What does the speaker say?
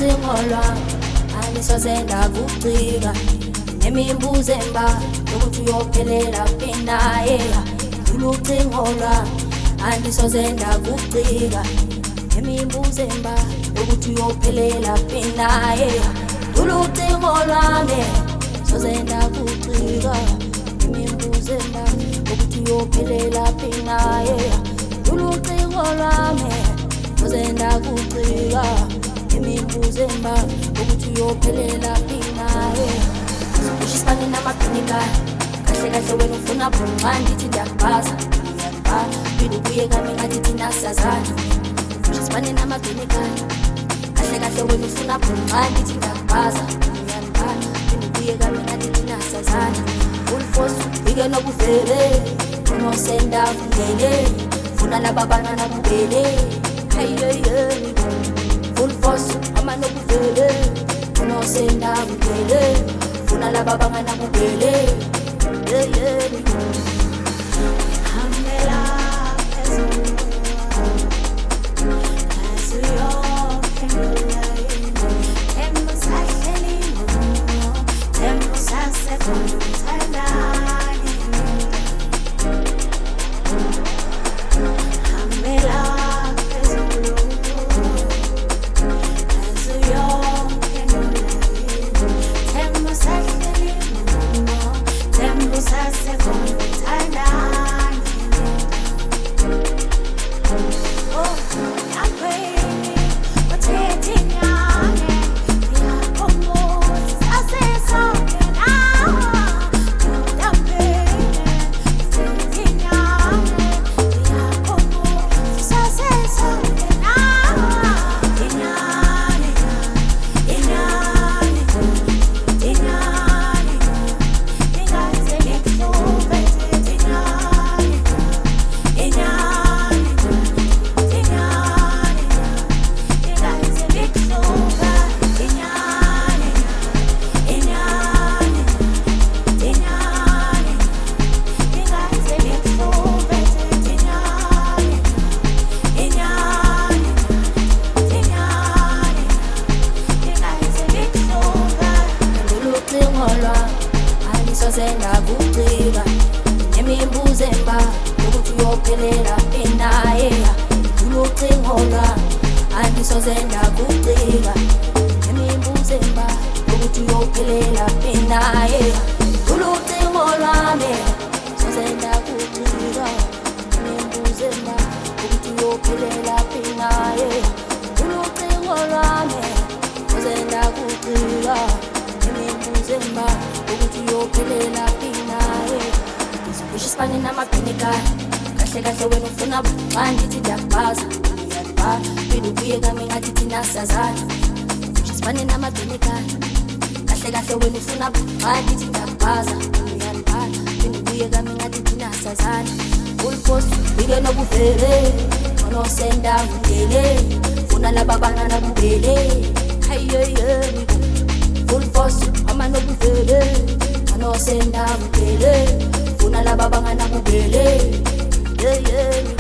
ucingo lwami angisoze ndakucika, nemibuzo emba yokuthi uyophelela phinaye. Dula ucingo lwami angisoze ndakucika, nemibuzo emba yokuthi uyophelela phinaye. Dula ucingo lwami soze ndakucika, nemibuzo emba yokuthi uyophelela phinaye. Dula ucingo lwami soze ndakucika, nemibuzo emba yokuthi uyophelela phinaye. Usho isibane namaphinikana, kahle kahle wena ufuna bunqa ngithi ndiyakubhaza, ngiyakubhala phinde ubuye kami ngathi thina siyazana. Usho isibane namaphinikana, kahle kahle wena ufuna bunqa ngithi ndiyakubhaza, ngiyakubhala phinde ubuye kami ngathi thina siyazana. Full force ubike nokuvele, funa usenda vungele, funa laba banana kubele. Full force ama nokuvele, funa usenda vungele, funa laba bangana kubele. Hambela phezulu ngathi uyophendula yini, themba usahleli muno, themba usasekhona umthandani. Hambela phezulu ngathi uyophendula yini, themba usahleli muno, themba usasekhona umthandani. Oh, yapheli uthethe inyane, ngiyakhomuza sasesonke nawe. Yapheli uthethe inyane, ngiyakhomuza sasesonke nawe. Inyane, inyane, inyane, ingaze ngikuhluphe, inyane, inyane, inyane, ingaze ngikuhluphe, inyane, inyane, inyane, ingaze ngikuhluphe, inyane, inyane, inyane, ingaze ngikuhluphe. Dula ucingo lwami angisoze ndakucika, nemibuzo emba yokuthi uyophelela phinaye. Dula ucingo lwami angisoze ndakucika, nemibuzo emba yokuthi uyophelela phinaye. Dula ucingo lwami soze ndakucika, nemibuzo emba yokuthi uyophelela phinaye. Dula ucingo lwami soze ndakucika, nemibuzo emba yokuthi uyophelela phinaye. Usho isibane namaphinikana, kahle kahle wena ufuna bunqa ngithi ndiyakubhaza, ngiyakubhala phinde ubuye kami ngathi thina siyazana. Usho isibane namaphinikana, kahle kahle wena ufuna bunqa ngithi ndiyakubhaza, ngiyakubhala phinde ubuye kami ngathi thina siyazana. Full force ubike nokuvele, funa usenda vungele, funa laba banana kubele. Full force ama nokuvele, funa usenda vungele, funa laba bangana kubele.